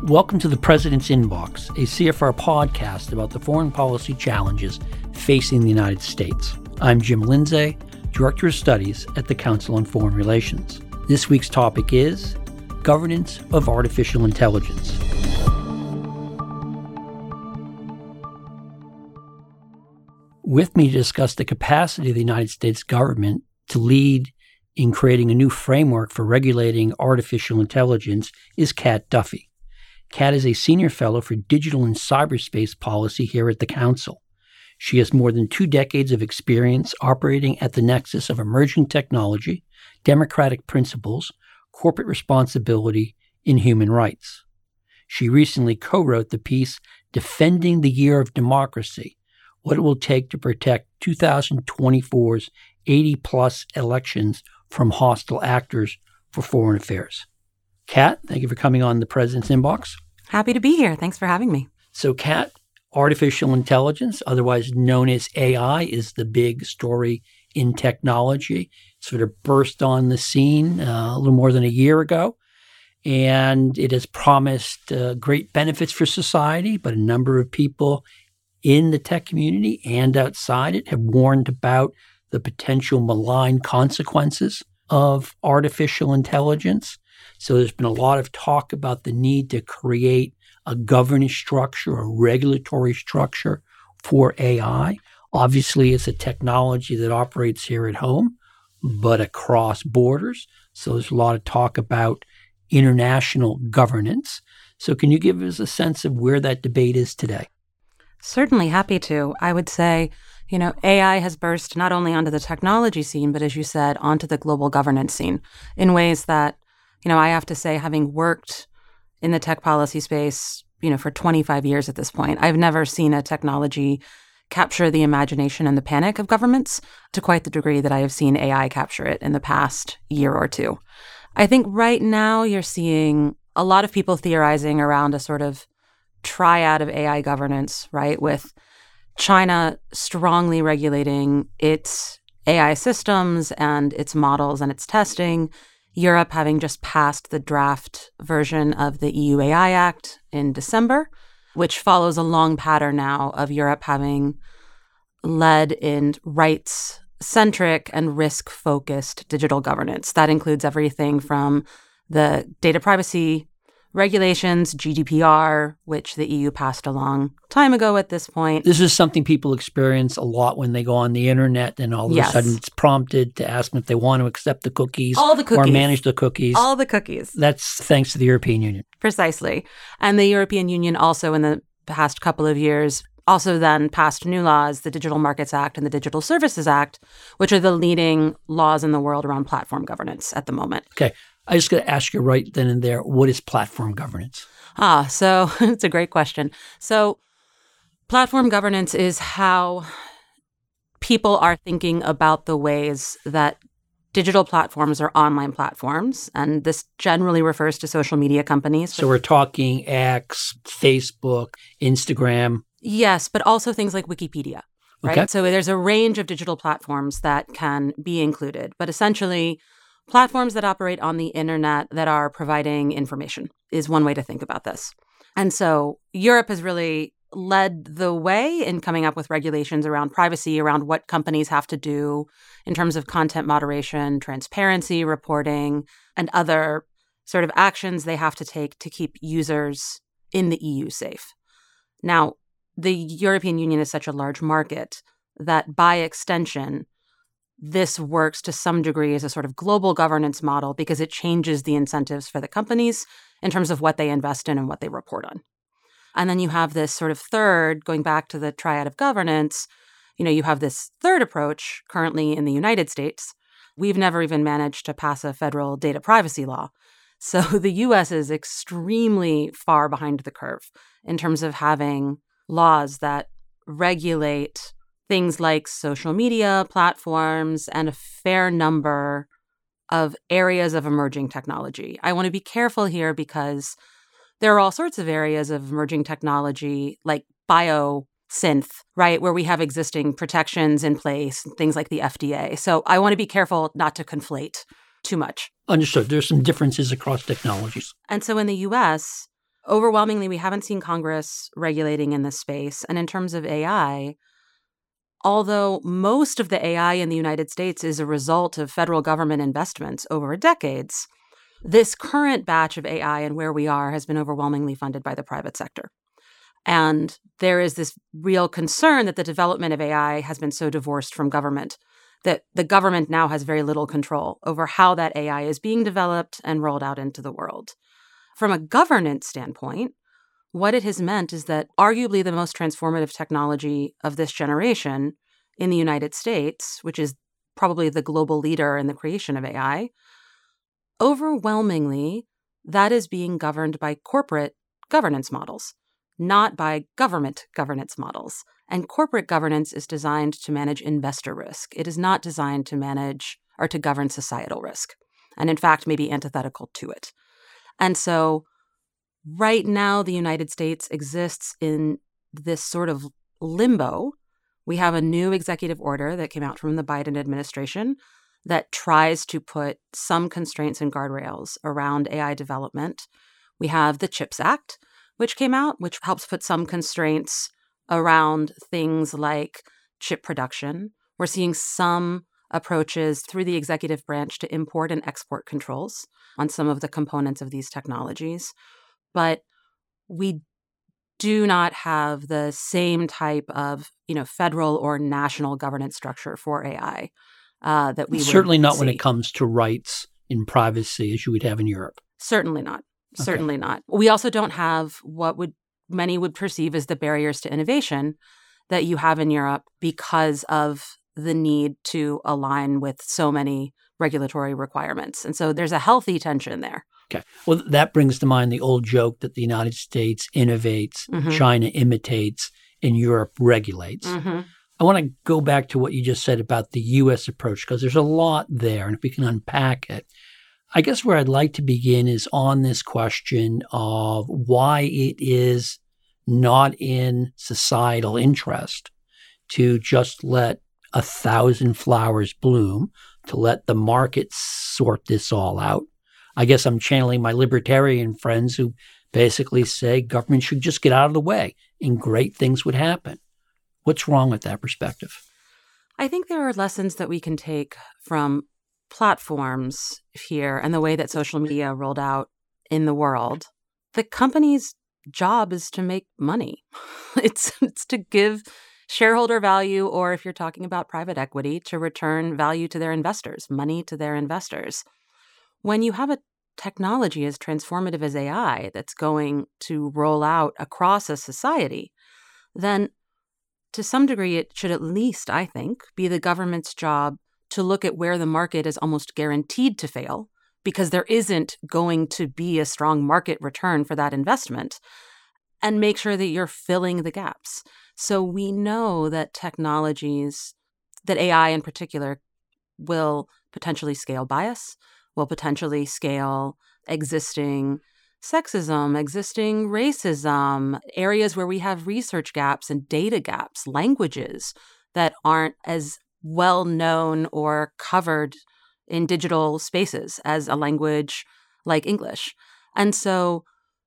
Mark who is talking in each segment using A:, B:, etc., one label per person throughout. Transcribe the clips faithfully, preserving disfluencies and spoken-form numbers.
A: Welcome to the President's Inbox, a C F R podcast about the foreign policy challenges facing the United States. I'm Jim Lindsay, Director of Studies at the Council on Foreign Relations. This week's topic is Governance of Artificial Intelligence. With me to discuss the capacity of the United States government to lead in creating a new framework for regulating artificial intelligence is Kat Duffy. Kat is a senior fellow for digital and cyberspace policy here at the Council. She has more than two decades of experience operating at the nexus of emerging technology, democratic principles, corporate responsibility, and human rights. She recently co-wrote the piece Defending the Year of Democracy, What It Will Take to Protect twenty twenty-four's eighty-plus elections from Hostile Actors for Foreign Affairs. Kat, thank you for coming on the President's Inbox.
B: Happy to be here. Thanks for having me.
A: So, Kat, artificial intelligence, otherwise known as A I, is the big story in technology. It sort of burst on the scene uh, a little more than a year ago, and it has promised uh, great benefits for society, but a number of people in the tech community and outside it have warned about the potential malign consequences of artificial intelligence. So there's been a lot of talk about the need to create a governance structure, a regulatory structure for A I. Obviously, it's a technology that operates here at home, but across borders. So there's a lot of talk about international governance. So can you give us a sense of where that debate is today?
B: Certainly happy to. I would say, you know, A I has burst not only onto the technology scene, but as you said, onto the global governance scene in ways that, you know, I have to say, having worked in the tech policy space, you know, for twenty-five years at this point, I've never seen a technology capture the imagination and the panic of governments to quite the degree that I have seen A I capture it in the past year or two. I think right now you're seeing a lot of people theorizing around a sort of triad of A I governance, right, with China strongly regulating its A I systems and its models and its testing, Europe having just passed the draft version of the E U A I Act in December, which follows a long pattern now of Europe having led in rights-centric and risk-focused digital governance. That includes everything from the data privacy regulations, G D P R, which the E U passed a long time ago at this point.
A: This is something people experience a lot when they go on the internet, and all of
B: yes.
A: a sudden it's prompted to ask them if they want to accept the cookies,
B: all the cookies.
A: or manage the cookies.
B: All the cookies.
A: That's thanks to the European Union.
B: Precisely. And the European Union also in the past couple of years also then passed new laws, the Digital Markets Act and the Digital Services Act, which are the leading laws in the world around platform governance at the moment.
A: Okay. I just got to ask you right then and there, what is platform governance?
B: Ah, so it's a great question. So platform governance is how people are thinking about the ways that digital platforms or online platforms, and this generally refers to social media companies.
A: So we're talking X, Facebook, Instagram.
B: Yes, but also things like Wikipedia, right?
A: Okay.
B: So there's a range of digital platforms that can be included, but essentially platforms that operate on the internet that are providing information is one way to think about this. And so Europe has really led the way in coming up with regulations around privacy, around what companies have to do in terms of content moderation, transparency, reporting, and other sort of actions they have to take to keep users in the E U safe. Now, the European Union is such a large market that by extension, this works to some degree as a sort of global governance model because it changes the incentives for the companies in terms of what they invest in and what they report on. And then you have this sort of third, going back to the triad of governance, you know, you have this third approach currently in the United States. We've never even managed to pass a federal data privacy law. So the U S is extremely far behind the curve in terms of having laws that regulate things like social media platforms and a fair number of areas of emerging technology. I want to be careful here because there are all sorts of areas of emerging technology like biosynth, right, where we have existing protections in place, things like the F D A. So I want to be careful not to conflate too much.
A: Understood. There's some differences across technologies.
B: And so in the U S, overwhelmingly, we haven't seen Congress regulating in this space. And in terms of A I, although most of the A I in the United States is a result of federal government investments over decades, this current batch of A I and where we are has been overwhelmingly funded by the private sector. And there is this real concern that the development of A I has been so divorced from government that the government now has very little control over how that A I is being developed and rolled out into the world. From a governance standpoint, what it has meant is that arguably the most transformative technology of this generation in the United States, which is probably the global leader in the creation of A I, overwhelmingly, that is being governed by corporate governance models, not by government governance models. And corporate governance is designed to manage investor risk. It is not designed to manage or to govern societal risk, and in fact, may be antithetical to it. And so right now, the United States exists in this sort of limbo. We have a new executive order that came out from the Biden administration that tries to put some constraints and guardrails around A I development. We have the CHIPS Act, which came out, which helps put some constraints around things like chip production. We're seeing some approaches through the executive branch to import and export controls on some of the components of these technologies. But we do not have the same type of, you know, federal or national governance structure for A I uh, that we
A: certainly
B: would
A: not
B: see.
A: when it comes to rights in privacy as you would have in Europe.
B: Certainly not.
A: Okay.
B: Certainly not. We also don't have what would many would perceive as the barriers to innovation that you have in Europe because of the need to align with so many regulatory requirements. And so there's a healthy tension there.
A: Okay. Well, that brings to mind the old joke that the United States innovates, mm-hmm. China imitates, and Europe regulates. Mm-hmm. I want to go back to what you just said about the U S approach, because there's a lot there, and if we can unpack it. I guess where I'd like to begin is on this question of why it is not in societal interest to just let a thousand flowers bloom, to let the market sort this all out. I guess I'm channeling my libertarian friends who basically say government should just get out of the way and great things would happen. What's wrong with that perspective?
B: I think there are lessons that we can take from platforms here and the way that social media rolled out in the world. The company's job is to make money. It's, it's to give shareholder value, or if you're talking about private equity, to return value to their investors, money to their investors. When you have a technology as transformative as A I that's going to roll out across a society, then to some degree it should at least, I think, be the government's job to look at where the market is almost guaranteed to fail because there isn't going to be a strong market return for that investment, and make sure that you're filling the gaps. So we know that technologies, that A I in particular, will potentially scale bias, will potentially scale existing sexism, existing racism, areas where we have research gaps and data gaps, languages that aren't as well known or covered in digital spaces as a language like English. And so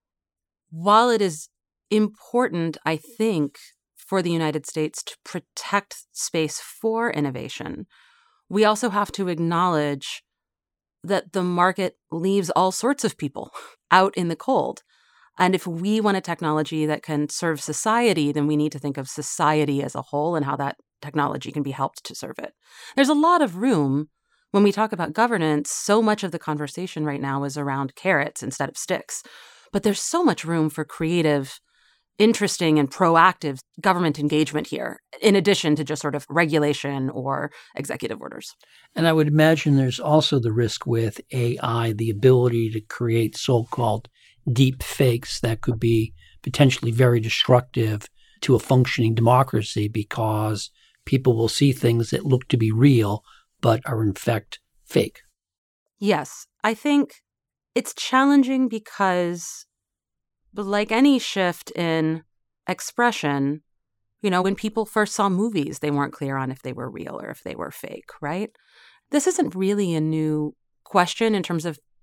B: while it is important, I think, for the United States to protect space for innovation, we also have to acknowledge that the market leaves all sorts of people out in the cold. And if we want a technology that can serve society, then we need to think of society as a whole and how that technology can be helped to serve it. There's a lot of room when we talk about governance. So much of the conversation right now is around carrots instead of sticks. But there's so much room for creative, interesting, and proactive government engagement here, in addition to just sort of regulation or executive orders.
A: And I would imagine there's also the risk with A I, the ability to create so-called deep fakes that could be potentially very destructive to a functioning democracy because people will see things that look to be real but are in fact fake.
B: Yes, I think it's challenging because, like any shift in expression, you know, when people first saw movies, they weren't clear on if they were real or if they were fake, right? This isn't really a new question in terms of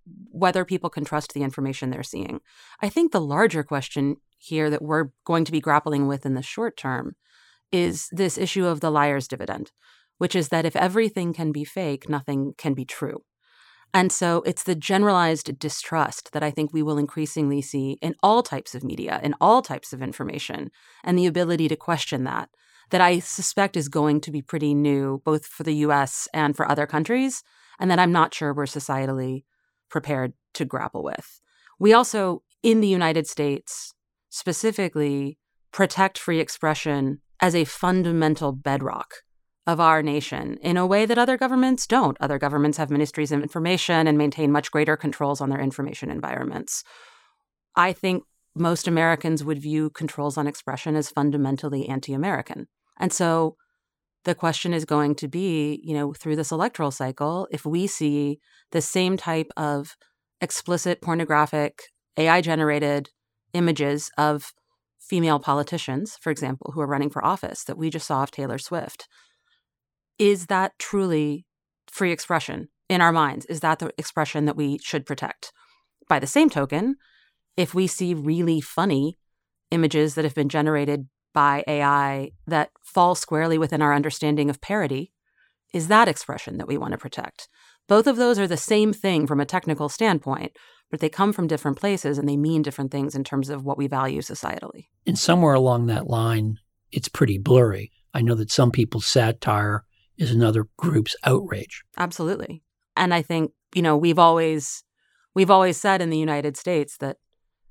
B: whether people can trust the information they're seeing. I think the larger question here that we're going to be grappling with in the short term is this issue of the liar's dividend, which is that if everything can be fake, nothing can be true. And so it's the generalized distrust that I think we will increasingly see in all types of media, in all types of information, and the ability to question that, that I suspect is going to be pretty new, both for the U S and for other countries, and that I'm not sure we're societally prepared to grapple with. We also, in the United States, specifically protect free expression as a fundamental bedrock of our nation in a way that other governments don't. Other governments have ministries of information and maintain much greater controls on their information environments. I think most Americans would view controls on expression as fundamentally anti-American. And so the question is going to be, you know, through this electoral cycle, if we see the same type of explicit pornographic A I-generated images of female politicians, for example, who are running for office that we just saw of Taylor Swift, is that truly free expression in our minds? Is that the expression that we should protect? By the same token, if we see really funny images that have been generated by A I that fall squarely within our understanding of parody, is that expression that we want to protect? Both of those are the same thing from a technical standpoint, but they come from different places and they mean different things in terms of what we value societally.
A: And somewhere along that line, it's pretty blurry. I know that some people's satire is another group's outrage.
B: Absolutely. And I think, you know, we've always we've always said in the United States that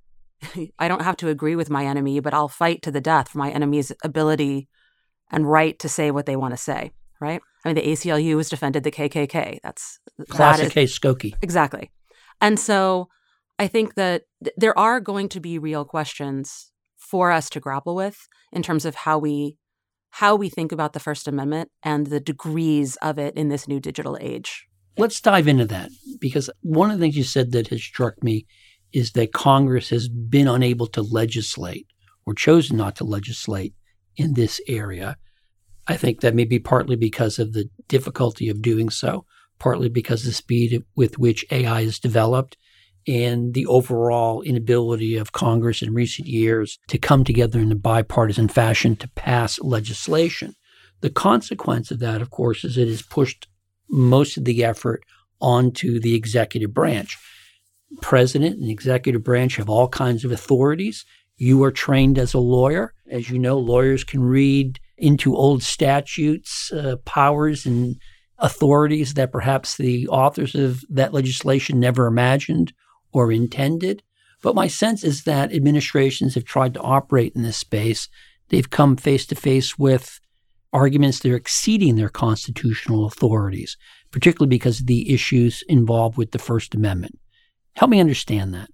B: I don't have to agree with my enemy, but I'll fight to the death for my enemy's ability and right to say what they want to say, right? I mean, the A C L U has defended the K K K. That's
A: classic
B: that is,
A: case Skokie.
B: Exactly. And so I think that th- there are going to be real questions for us to grapple with in terms of how we how we think about the First Amendment and the degrees of it in this new digital age.
A: Let's dive into that, because one of the things you said that has struck me is that Congress has been unable to legislate or chosen not to legislate in this area. I think that may be partly because of the difficulty of doing so, partly because of the speed with which A I is developed and the overall inability of Congress in recent years to come together in a bipartisan fashion to pass legislation. The consequence of that, of course, is it has pushed most of the effort onto the executive branch. President and executive branch have all kinds of authorities. You are trained as a lawyer. As you know, lawyers can read into old statutes, uh, powers and authorities that perhaps the authors of that legislation never imagined or intended. But my sense is that administrations have tried to operate in this space. They've come face to face with arguments that are exceeding their constitutional authorities, particularly because of the issues involved with the First Amendment. Help me understand that.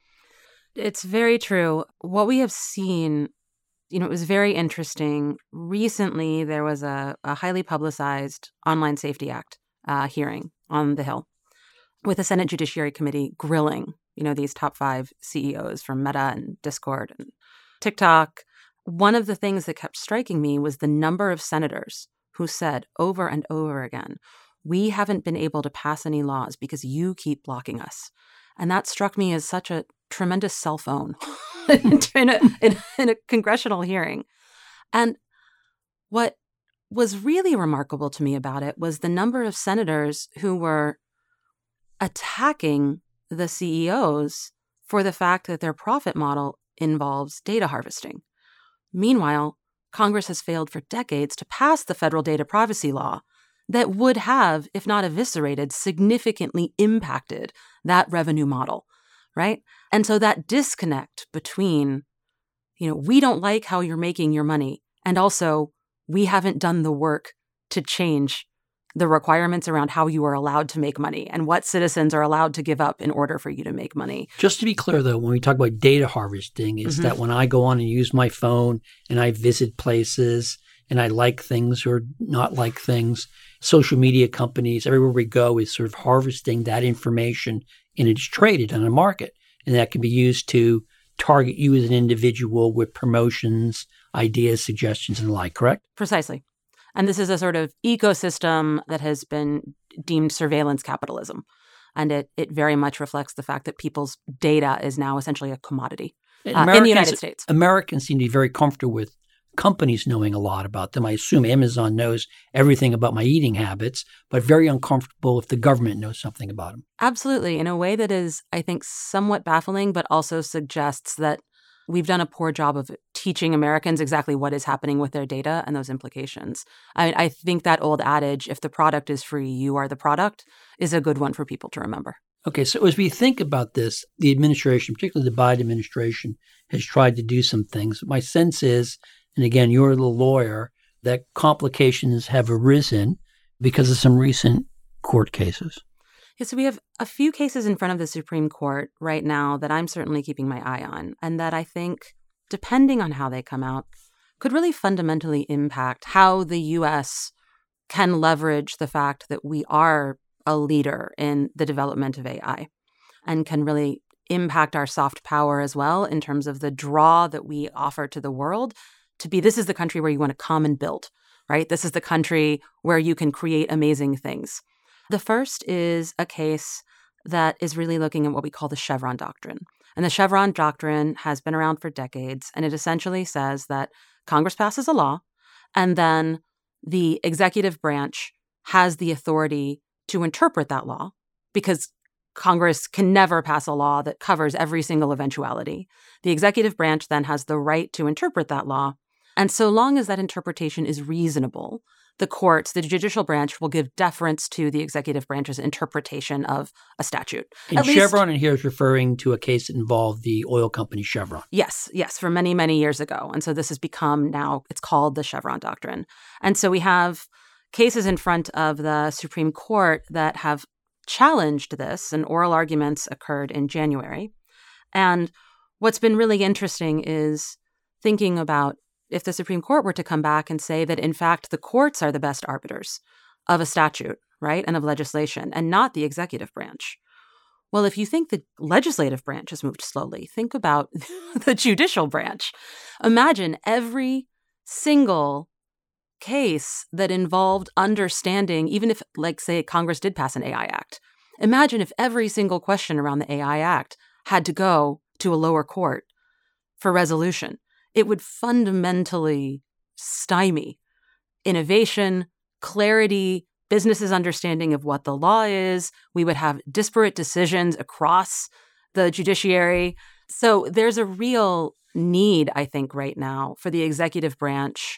B: It's very true. What we have seen, you know, it was very interesting. Recently, there was a, a highly publicized Online Safety Act uh, hearing on the Hill with the Senate Judiciary Committee grilling, you know, these top five C E Os from Meta and Discord and TikTok. One of the things that kept striking me was the number of senators who said over and over again, we haven't been able to pass any laws because you keep blocking us. And that struck me as such a tremendous cell phone in, a, in, in a congressional hearing. And what was really remarkable to me about it was the number of senators who were attacking the C E Os for the fact that their profit model involves data harvesting. Meanwhile, Congress has failed for decades to pass the federal data privacy law that would have, if not eviscerated, significantly impacted that revenue model, right? And so that disconnect between, you know, we don't like how you're making your money, and also we haven't done the work to change the requirements around how you are allowed to make money and what citizens are allowed to give up in order for you to make money.
A: Just to be clear, though, when we talk about data harvesting, is mm-hmm. that when I go on and use my phone and I visit places and I like things or not like things, social media companies, everywhere we go is sort of harvesting that information and it's traded on a market. And that can be used to target you as an individual with promotions, ideas, suggestions, and the like, correct?
B: Precisely. And this is a sort of ecosystem that has been deemed surveillance capitalism. And it it very much reflects the fact that people's data is now essentially a commodity uh, in
A: Americans-
B: the United States.
A: Americans seem to be very comfortable with companies knowing a lot about them. I assume Amazon knows everything about my eating habits, but very uncomfortable if the government knows something about them.
B: Absolutely, in a way that is, I think, somewhat baffling, but also suggests that we've done a poor job of teaching Americans exactly what is happening with their data and those implications. I mean, I think that old adage, if the product is free, you are the product, is a good one for people to remember.
A: Okay, so as we think about this, the administration, particularly the Biden administration, has tried to do some things. My sense is, and again, you're the lawyer, that complications have arisen because of some recent court cases.
B: Yeah, so we have a few cases in front of the Supreme Court right now that I'm certainly keeping my eye on, and that I think, depending on how they come out, could really fundamentally impact how the U S can leverage the fact that we are a leader in the development of A I and can really impact our soft power as well in terms of the draw that we offer to the world to be, this is the country where you want to come and build, right? This is the country where you can create amazing things. The first is a case that is really looking at what we call the Chevron doctrine. And the Chevron doctrine has been around for decades, and it essentially says that Congress passes a law, and then the executive branch has the authority to interpret that law, because Congress can never pass a law that covers every single eventuality. The executive branch then has the right to interpret that law. And so long as that interpretation is reasonable, the courts, the judicial branch, will give deference to the executive branch's interpretation of a statute.
A: And
B: At
A: Chevron
B: least,
A: in here is referring to a case that involved the oil company Chevron.
B: Yes, yes, for many, many years ago. And so this has become now, it's called the Chevron doctrine. And so we have cases in front of the Supreme Court that have challenged this, and oral arguments occurred in January. And what's been really interesting is thinking about if the Supreme Court were to come back and say that, in fact, the courts are the best arbiters of a statute, right, and of legislation, and not the executive branch. Well, if you think the legislative branch has moved slowly, think about the judicial branch. Imagine every single case that involved understanding, even if, like, say, Congress did pass an A I Act. Imagine if every single question around the A I Act had to go to a lower court for resolution. It would fundamentally stymie innovation, clarity, businesses' understanding of what the law is. We would have disparate decisions across the judiciary. So there's a real need, I think, right now for the executive branch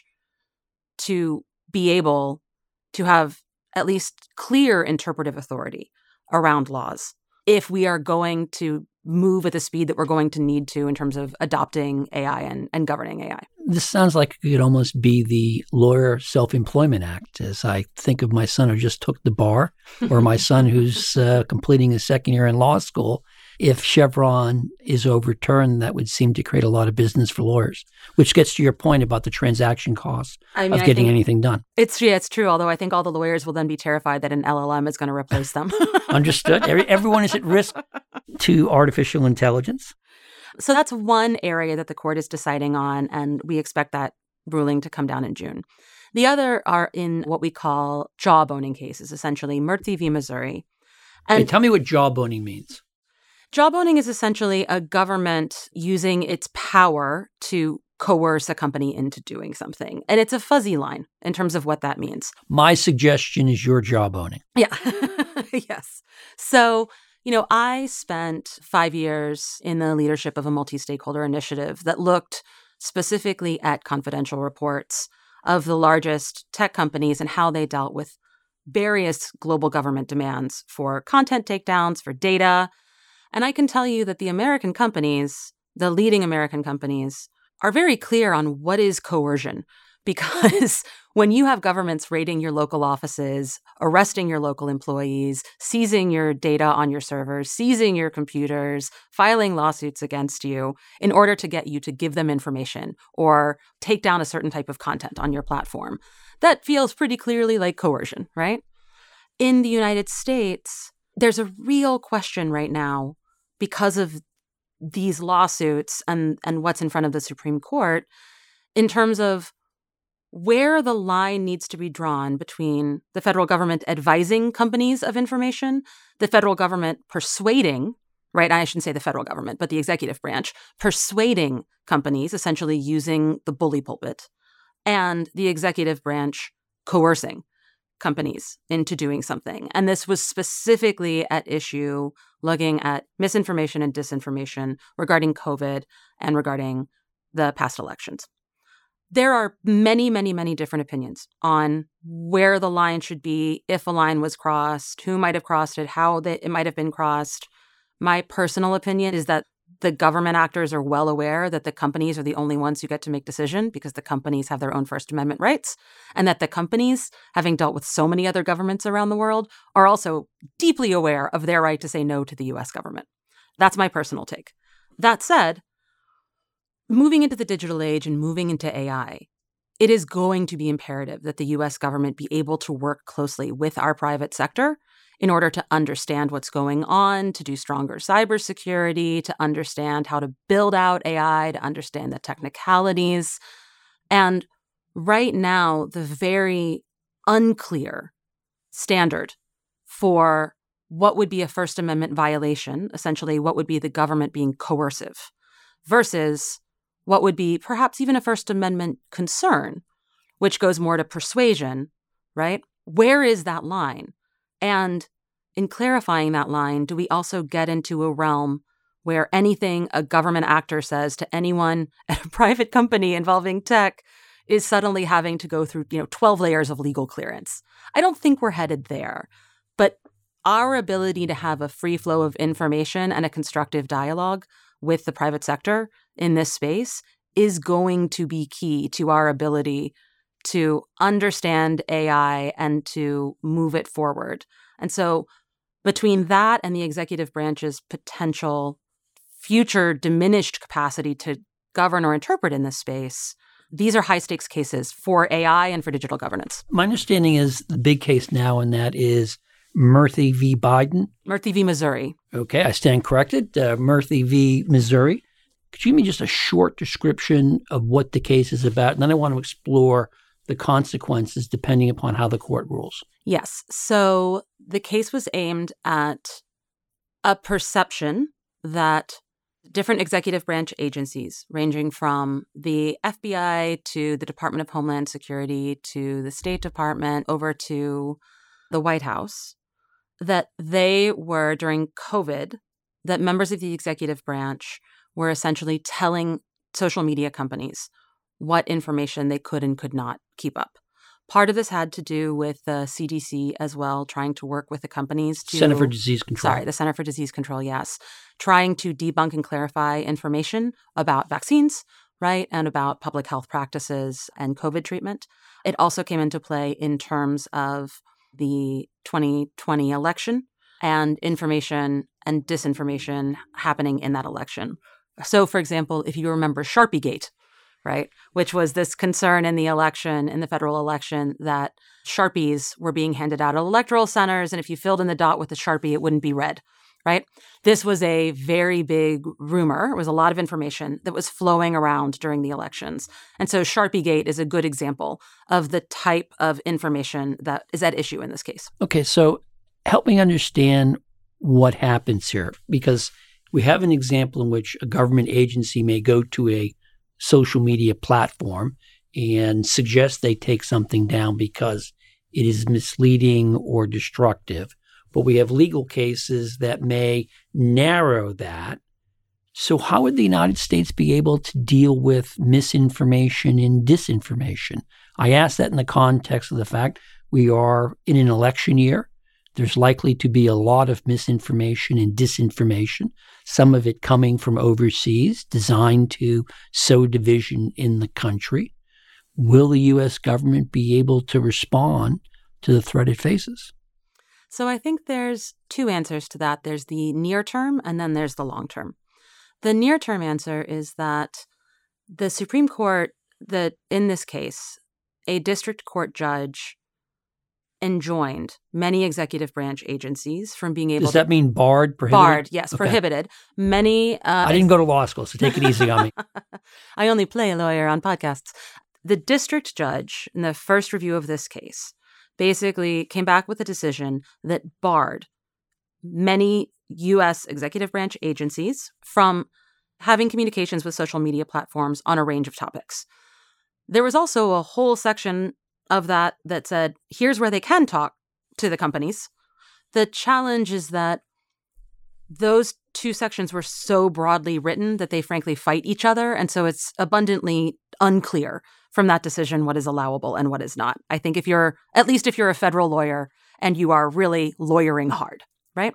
B: to be able to have at least clear interpretive authority around laws if we are going to move at the speed that we're going to need to in terms of adopting A I and, and governing A I.
A: This sounds like it could almost be the Lawyer Self-Employment Act, as I think of my son who just took the bar, or my son who's uh, completing his second year in law school. If Chevron is overturned, that would seem to create a lot of business for lawyers, which gets to your point about the transaction costs
B: I mean,
A: of getting
B: I think
A: anything done.
B: It's yeah, it's true. Although I think all the lawyers will then be terrified that an L L M is going to replace them.
A: Understood. Every, everyone is at risk to artificial intelligence.
B: So that's one area that the court is deciding on, and we expect that ruling to come down in June. The other are in what we call jawboning cases, essentially Murthy v. Missouri. And
A: Hey, tell me what jawboning means.
B: Jawboning is essentially a government using its power to coerce a company into doing something. And it's a fuzzy line in terms of what that means.
A: My suggestion is your jawboning.
B: Yeah. Yes. So, you know, I spent five years in the leadership of a multi-stakeholder initiative that looked specifically at confidential reports of the largest tech companies and how they dealt with various global government demands for content takedowns, for data. And I can tell you that the American companies, the leading American companies, are very clear on what is coercion. Because when you have governments raiding your local offices, arresting your local employees, seizing your data on your servers, seizing your computers, filing lawsuits against you in order to get you to give them information or take down a certain type of content on your platform, that feels pretty clearly like coercion, right? In the United States, there's a real question right now because of these lawsuits and, and what's in front of the Supreme Court in terms of where the line needs to be drawn between the federal government advising companies of information, the federal government persuading, right? I shouldn't say the federal government, but the executive branch persuading companies, essentially using the bully pulpit, and the executive branch coercing companies into doing something. And this was specifically at issue looking at misinformation and disinformation regarding COVID and regarding the past elections. There are many, many, many different opinions on where the line should be, if a line was crossed, who might have crossed it, how they, it might have been crossed. My personal opinion is that the government actors are well aware that the companies are the only ones who get to make decision because the companies have their own First Amendment rights, and that the companies, having dealt with so many other governments around the world, are also deeply aware of their right to say no to the U S government. That's my personal take. That said, moving into the digital age and moving into A I, it is going to be imperative that the U S government be able to work closely with our private sector in order to understand what's going on, to do stronger cybersecurity, to understand how to build out A I, to understand the technicalities. And right now, the very unclear standard for what would be a First Amendment violation, essentially what would be the government being coercive, versus what would be perhaps even a First Amendment concern, which goes more to persuasion, right? Where is that line? And in clarifying that line, do we also get into a realm where anything a government actor says to anyone at a private company involving tech is suddenly having to go through, you know, twelve layers of legal clearance? I don't think we're headed there. But our ability to have a free flow of information and a constructive dialogue with the private sector in this space is going to be key to our ability to understand A I and to move it forward. And so between that and the executive branch's potential future diminished capacity to govern or interpret in this space, these are high-stakes cases for A I and for digital governance.
A: My understanding is the big case now, and that is Murthy v. Biden.
B: Murthy v. Missouri.
A: Okay, I stand corrected. Uh, Murthy v. Missouri. Could you give me just a short description of what the case is about? And then I want to explore the consequences depending upon how the court rules.
B: Yes. So the case was aimed at a perception that different executive branch agencies, ranging from the F B I to the Department of Homeland Security to the State Department over to the White House, that they were, during COVID, that members of the executive branch were essentially telling social media companies what information they could and could not keep up. Part of this had to do with the C D C as well, trying to work with the companies to—
A: Center for Disease Control.
B: Sorry, the Center for Disease Control, yes. Trying to debunk and clarify information about vaccines, right, and about public health practices and COVID treatment. It also came into play in terms of the twenty twenty election and information and disinformation happening in that election. So, for example, if you remember SharpieGate, right, which was this concern in the election, in the federal election, that Sharpies were being handed out at electoral centers, and if you filled in the dot with a Sharpie, it wouldn't be read, right? This was a very big rumor. It was a lot of information that was flowing around during the elections. And so SharpieGate is a good example of the type of information that is at issue in this case.
A: Okay, so help me understand what happens here, because we have an example in which a government agency may go to a social media platform and suggest they take something down because it is misleading or destructive. But we have legal cases that may narrow that. So how would the United States be able to deal with misinformation and disinformation? I ask that in the context of the fact we are in an election year. There's likely to be a lot of misinformation and disinformation, some of it coming from overseas, designed to sow division in the country. Will the U S government be able to respond to the threat it faces?
B: So I think there's two answers to that. There's the near term and then there's the long term. The near term answer is that the Supreme Court, that in this case, a district court judge enjoined many executive branch agencies from being able to—
A: Does that mean barred, prohibited?
B: Barred, yes,
A: Okay.
B: prohibited. Many— uh,
A: I didn't go to law school, so take it easy on me.
B: I only play a lawyer on podcasts. The district judge in the first review of this case basically came back with a decision that barred many U S executive branch agencies from having communications with social media platforms on a range of topics. There was also a whole section of that that said, here's where they can talk to the companies. The challenge is that those two sections were so broadly written that they frankly fight each other. And so it's abundantly unclear from that decision what is allowable and what is not. I think if you're, at least if you're a federal lawyer and you are really lawyering hard, right?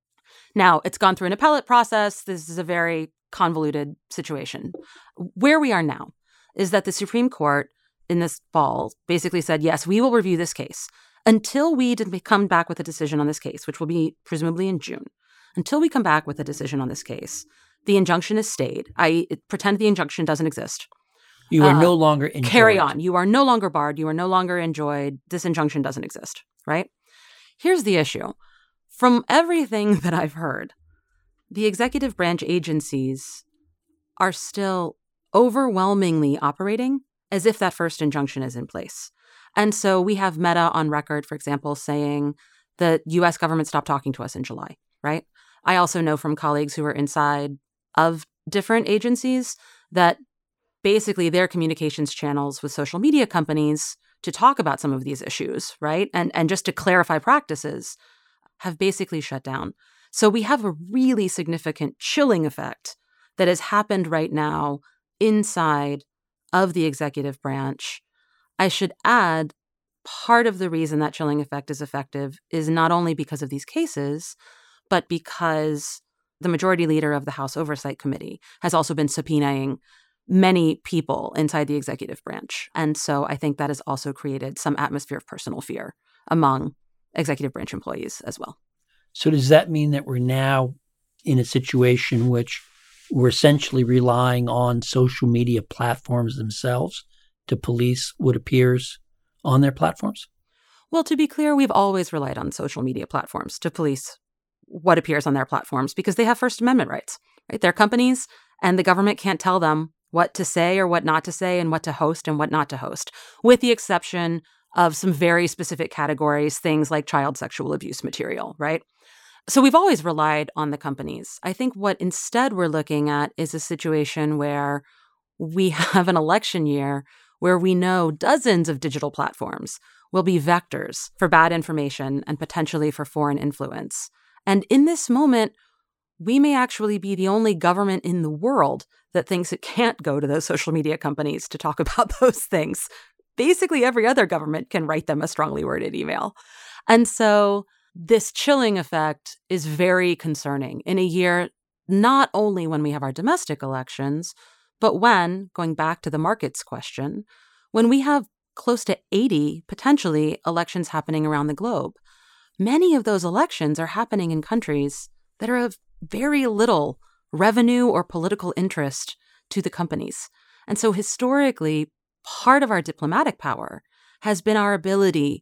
B: Now, it's gone through an appellate process. This is a very convoluted situation. Where we are now is that the Supreme Court in this fall basically said, yes, we will review this case until we come back with a decision on this case, which will be presumably in June. Until we come back with a decision on this case, the injunction is stayed. I pretend the injunction doesn't exist.
A: You are
B: uh,
A: no longer enjoyed.
B: Carry on. You are no longer barred. You are no longer enjoyed. This injunction doesn't exist, right? Here's the issue. From everything that I've heard, the executive branch agencies are still overwhelmingly operating as if that first injunction is in place. And so we have Meta on record, for example, saying the U S government stopped talking to us in July, right? I also know from colleagues who are inside of different agencies that basically their communications channels with social media companies to talk about some of these issues, right? And, and just to clarify practices have basically shut down. So we have a really significant chilling effect that has happened right now inside of the executive branch. I should add, part of the reason that chilling effect is effective is not only because of these cases, but because the majority leader of the House Oversight Committee has also been subpoenaing many people inside the executive branch. And so I think that has also created some atmosphere of personal fear among executive branch employees as well.
A: So does that mean that we're now in a situation which we're essentially relying on social media platforms themselves to police what appears on their platforms?
B: Well, to be clear, we've always relied on social media platforms to police what appears on their platforms because they have First Amendment rights, right? They're companies and the government can't tell them what to say or what not to say and what to host and what not to host, with the exception of some very specific categories, things like child sexual abuse material, right? So we've always relied on the companies. I think what instead we're looking at is a situation where we have an election year where we know dozens of digital platforms will be vectors for bad information and potentially for foreign influence. And in this moment, we may actually be the only government in the world that thinks it can't go to those social media companies to talk about those things. Basically, every other government can write them a strongly worded email. And so this chilling effect is very concerning in a year, not only when we have our domestic elections, but when, going back to the markets question, when we have close to eighty potentially elections happening around the globe. Many of those elections are happening in countries that are of very little revenue or political interest to the companies. And so historically, part of our diplomatic power has been our ability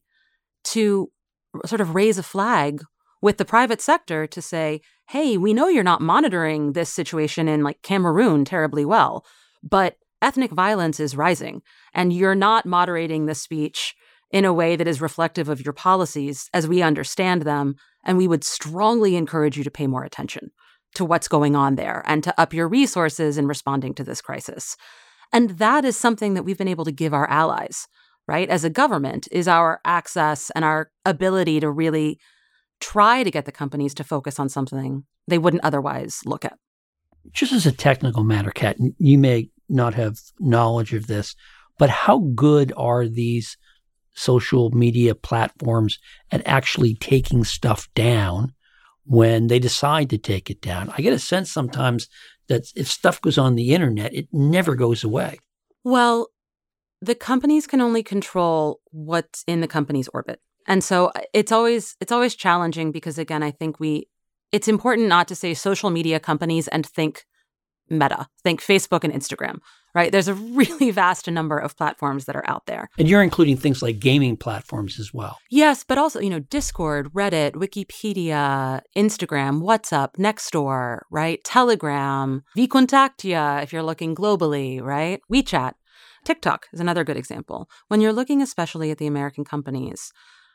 B: to sort of raise a flag with the private sector to say, hey, we know you're not monitoring this situation in like Cameroon terribly well, but ethnic violence is rising and you're not moderating the speech in a way that is reflective of your policies as we understand them. And we would strongly encourage you to pay more attention to what's going on there and to up your resources in responding to this crisis. And that is something that we've been able to give our allies, right? As a government, is our access and our ability to really try to get the companies to focus on something they wouldn't otherwise look at.
A: Just as a technical matter, Kat, you may not have knowledge of this, but how good are these social media platforms at actually taking stuff down when they decide to take it down? I get a sense sometimes that if stuff goes on the internet, it never goes away.
B: Well, the companies can only control what's in the company's orbit. And so it's always it's always challenging because, again, I think we it's important not to say social media companies and think Meta, think Facebook and Instagram, right? There's a really vast number of platforms that are out there.
A: And you're including things like gaming platforms as well.
B: Yes, but also, you know, Discord, Reddit, Wikipedia, Instagram, WhatsApp, Nextdoor, right? Telegram, VKontakte if you're looking globally, right? WeChat. TikTok is another good example. When you're looking especially at the American companies,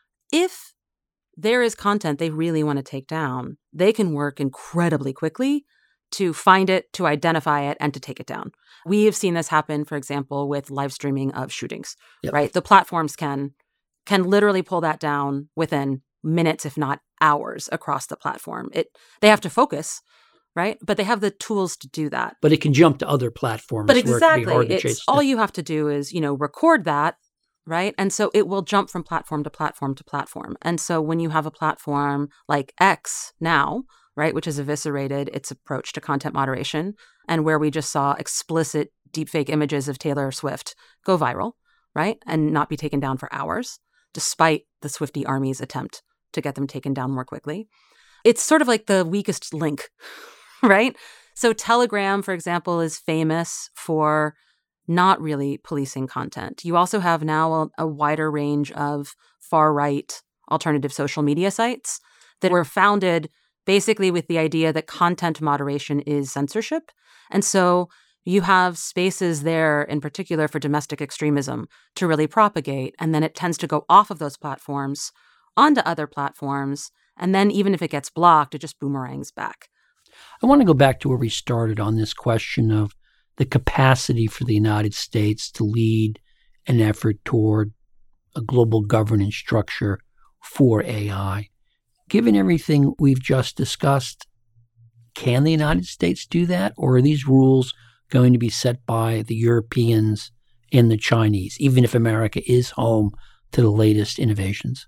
B: if there is content they really want to take down, they can work incredibly quickly to find it, to identify it, and to take it down. We have seen this happen, for example, with live streaming of shootings, yep. right? The platforms can can literally pull that down within minutes, if not hours, across the platform. It They have to focus, right? But they have the tools to do that.
A: But it can jump to other platforms.
B: But exactly.
A: Where it can be hard to
B: it's,
A: chase
B: all
A: down.
B: you have to do is, you know, record that, right? And so it will jump from platform to platform to platform. And so when you have a platform like X now, right, which has eviscerated its approach to content moderation, and where we just saw explicit deepfake images of Taylor Swift go viral, right, and not be taken down for hours, despite the Swiftie army's attempt to get them taken down more quickly. It's sort of like the weakest link, right? So Telegram, for example, is famous for not really policing content. You also have now a, a wider range of far-right alternative social media sites that were founded basically with the idea that content moderation is censorship. And so you have spaces there in particular for domestic extremism to really propagate. And then it tends to go off of those platforms onto other platforms. And then even if it gets blocked, it just boomerangs back.
A: I want to go back to where we started on this question of the capacity for the United States to lead an effort toward a global governance structure for A I. Given everything we've just discussed, can the United States do that? Or are these rules going to be set by the Europeans and the Chinese, even if America is home to the latest innovations?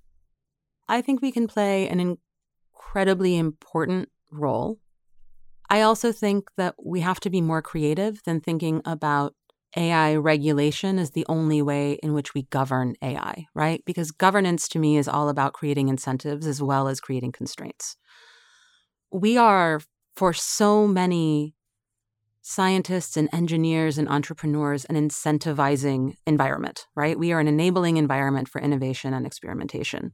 B: I think we can play an incredibly important role. I also think that we have to be more creative than thinking about A I regulation as the only way in which we govern A I, right? Because governance to me is all about creating incentives as well as creating constraints. We are, for so many scientists and engineers and entrepreneurs, an incentivizing environment, right? We are an enabling environment for innovation and experimentation.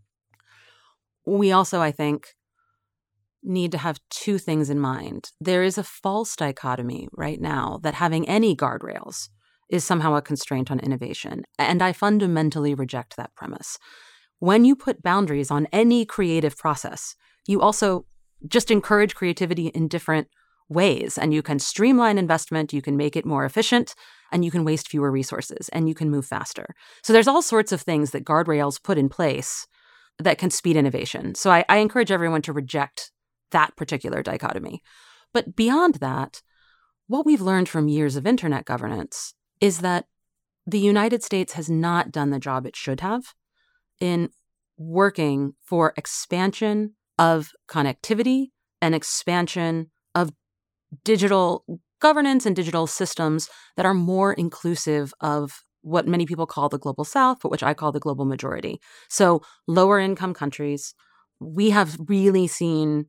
B: We also, I think, need to have two things in mind. There is a false dichotomy right now that having any guardrails is somehow a constraint on innovation. And I fundamentally reject that premise. When you put boundaries on any creative process, you also just encourage creativity in different ways. And you can streamline investment, you can make it more efficient, and you can waste fewer resources, and you can move faster. So there's all sorts of things that guardrails put in place that can speed innovation. So I, I encourage everyone to reject that particular dichotomy. But beyond that, what we've learned from years of internet governance is that the United States has not done the job it should have in working for expansion of connectivity and expansion of digital governance and digital systems that are more inclusive of what many people call the global south, but which I call the global majority. So lower income countries, we have really seen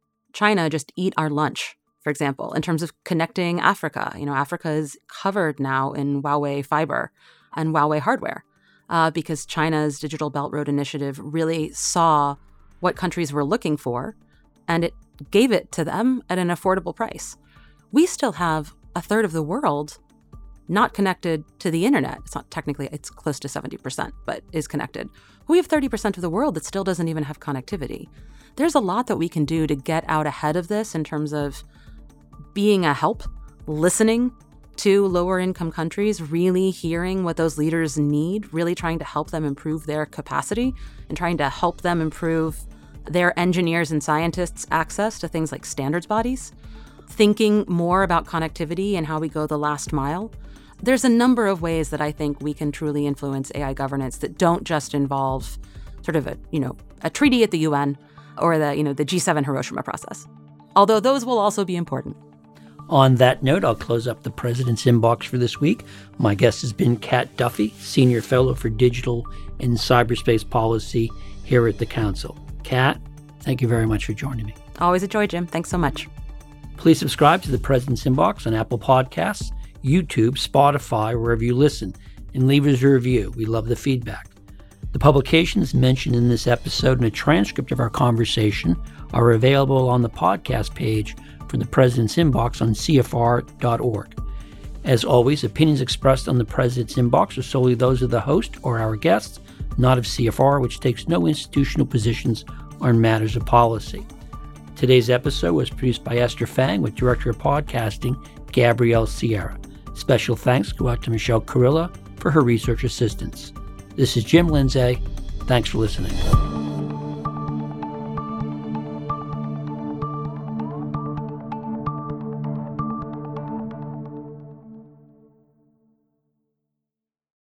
B: China just eat our lunch, for example, in terms of connecting Africa. You know, Africa is covered now in Huawei fiber and Huawei hardware uh, because China's Digital Belt Road Initiative really saw what countries were looking for, and it gave it to them at an affordable price. We still have a third of the world not connected to the internet. It's not technically, it's close to seventy percent, but is connected. We have thirty percent of the world that still doesn't even have connectivity. There's a lot that we can do to get out ahead of this in terms of being a help, listening to lower income countries, really hearing what those leaders need, really trying to help them improve their capacity and trying to help them improve their engineers and scientists' access to things like standards bodies, thinking more about connectivity and how we go the last mile. There's a number of ways that I think we can truly influence A I governance that don't just involve sort of a, you know, a treaty at the U N or the, you know, the G seven Hiroshima process, although those will also be important.
A: On that note, I'll close up the President's Inbox for this week. My guest has been Kat Duffy, Senior Fellow for Digital and Cyberspace Policy here at the Council. Kat, thank you very much for joining me.
B: Always a joy, Jim. Thanks so much.
A: Please subscribe to the President's Inbox on Apple Podcasts, YouTube, Spotify, wherever you listen, and leave us a review. We love the feedback. The publications mentioned in this episode and a transcript of our conversation are available on the podcast page for the President's Inbox on C F R dot org. As always, opinions expressed on the President's Inbox are solely those of the host or our guests, not of C F R, which takes no institutional positions on matters of policy. Today's episode was produced by Esther Fang with Director of Podcasting, Gabrielle Sierra. Special thanks go out to Michelle Carilla for her research assistance. This is Jim Lindsay. Thanks for listening.